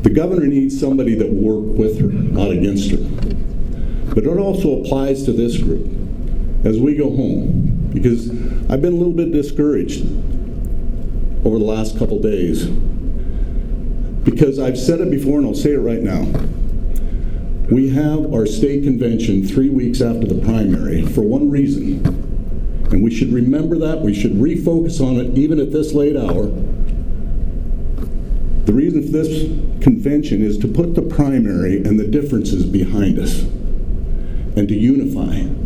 The governor needs somebody that will work with her, not against her. But it also applies to this group as we go home, because I've been a little bit discouraged over the last couple days, because I've said it before and I'll say it right now. We have our state convention 3 weeks after the primary for one reason, and we should remember that. We should refocus on it even at this late hour. The reason for this convention is to put the primary and the differences behind us and to unify.